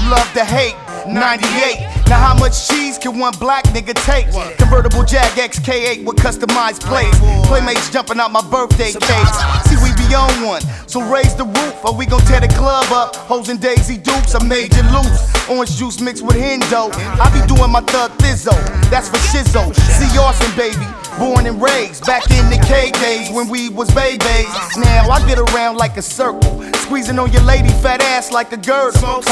love to hate. 98. Now how much cheese can one black nigga take? Convertible Jag XK8 with customized plates. Playmates jumping out my birthday cake. See, we be on one, so raise the roof or we gon' tear the club up. Hoes and Daisy Dukes, I made you loose. Orange juice mixed with Hendo. I be doing my thug Thizzo, that's for Shizzo. See Austin, baby, born and raised. Back in the K days when we was babies. Now I get around like a circle, squeezing on your lady fat ass like a girdle.